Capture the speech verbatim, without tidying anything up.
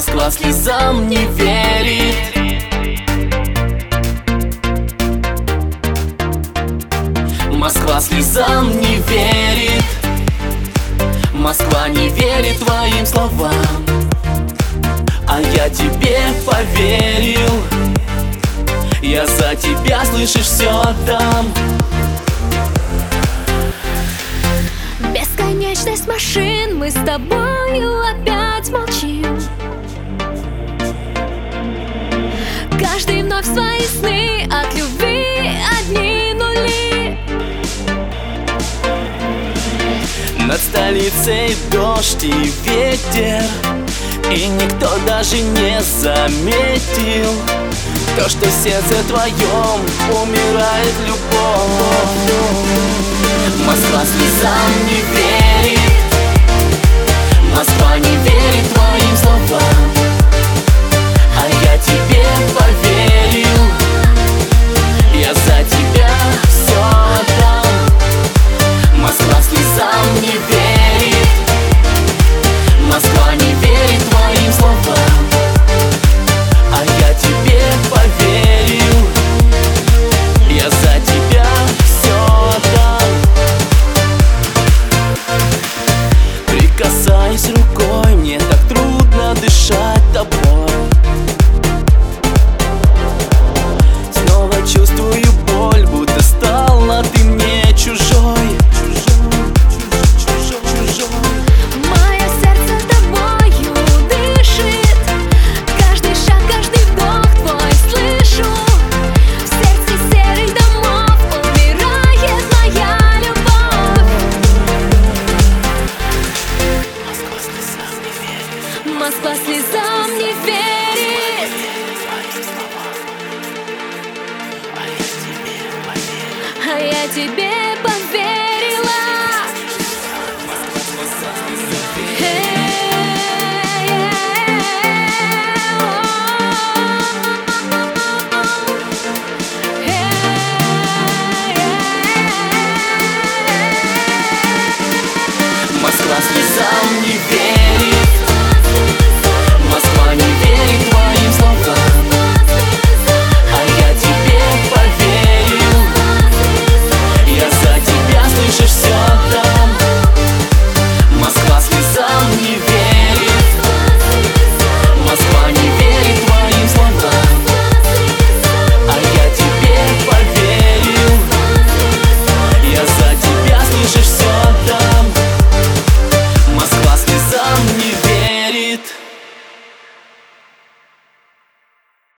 Москва слезам не верит. Москва слезам не верит. Москва не верит твоим словам, а я тебе поверил. Я за тебя, слышишь, все отдам. Бесконечность машин, мы с тобою опять молчим. Каждый вновь свои сны, от любви одни нули. Над столицей дождь и ветер, и никто даже не заметил то, что в сердце твоем умирает любовь. Москва слезам не верит. Москва не верит твоим словам, а я тебе поверил. Я за тебя все отдам. Москва слезам не верит. Москва не верит твоим словам, а я тебе поверил. Я за тебя все отдам. Прикасаясь рукой, мне так трудно дышать тобой. Снова чувствую боль, будто стала ты мне чужой. Мое сердце тобою дышит. Каждый шаг, каждый вдох твой слышу. В сердце серых домов умирает моя любовь. Москва слезам не верит. А я тебе поверила. Москва слезам не верит. Москва не верит твоим словам, а я тебе поверил. Я за тебя, слышишь, все